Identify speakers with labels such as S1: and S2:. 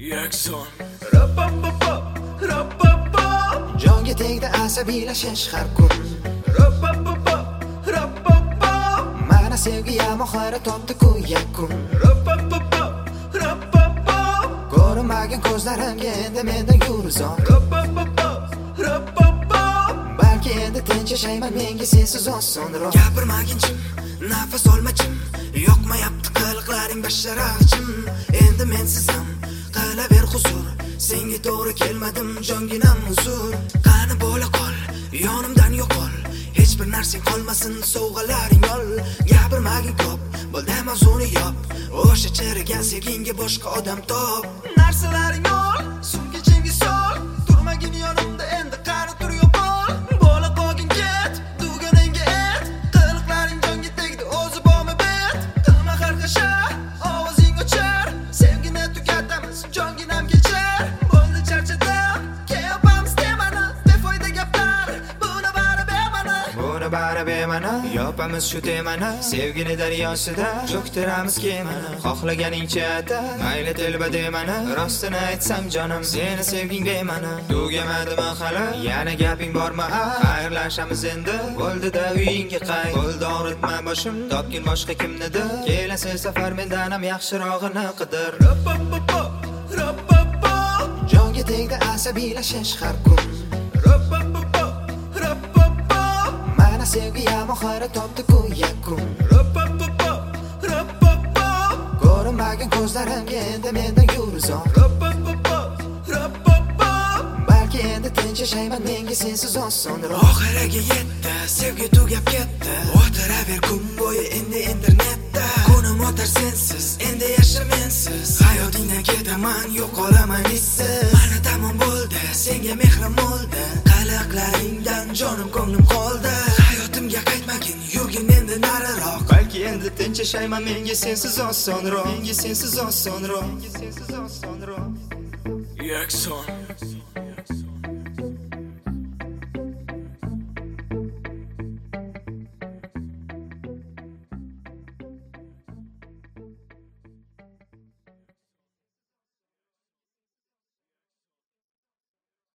S1: Yakson
S2: Jonga tegdi asabiylashish har kun. Mana sevgiga mohara topdi-ku yakun. Ko'rmagan ko'zlarimga endi mendan yurizon. Balki endi tinch yashayman, menga sensiz osonroq.
S1: Gapirmaginchim, nafas olmachim, yoqmayapti qiliqlaring basharachim. Endi mensiz ham qilaver huzur, senga to'g'ri kelmadim jonginam huzur. Qani bo'la qol, yonimdan yo'qol, hech bir narsang qolmasin, sovg'alaring ol. Gapirmagin ko'p, bo'ldi mavzuni yop, o'sha chirigan sevginga boshqa odam top. Narsalaring ol, sumkachimga sol, turmagin yonimda endi qani tur yo'qol. Bo'la qolgin ket, duganingga et, qiliqlaring jonga tegdi o'zi bormi bet. Qilma qarqasha, ovozing o'char, sevgini tugatamiz, jonginam kechar. Bo'ldi charchadim, kelyapmiz temani, befoyda gaplar, buni bari bema'ni.
S2: Buni bari bema'ni, yopamiz shu temani, sevgini daryosida cho'ktiramiz kemani. Xohlaganingcha ata, mayli telba demani, rostini aytsam jonim, seni sevging bema'ni. Tugamadimi hali, yana gaping bormi? Xayrlashamiz endi, bo'ldi-da uyingga qay. Bo'ldi og'ritma boshim, topgin boshqa kimnidir. Kelasi safar mendan ham yaxshirog'ini qidir. Jonga tegdi asabiylashish har kun. Mana sevgiga mohara topdi-ku yakun. Ko'rmagan ko'zlarimga endi mendan yurizon. Balki endi tinch yashayman, menga sensiz osonroq.
S1: Oxiriga yetdi, sevgi tugab ketdi. O'tiraver kun bo'yi endi internetda. Kunim o'tar sensiz, endi yashamensiz. Hayotingdan ketaman, yo'qolaman hissiz. Mana tamom bo'ldi, senga mehrim bo'ldi. Qiliqlaringdan jonim ko'nglim qoldi. Hayotimga qaytmagin, yurgin endi nariroq.
S2: Balki endi tinch yashayman, menga sensiz osonroq. Menga sensiz osonroq.
S1: Yakson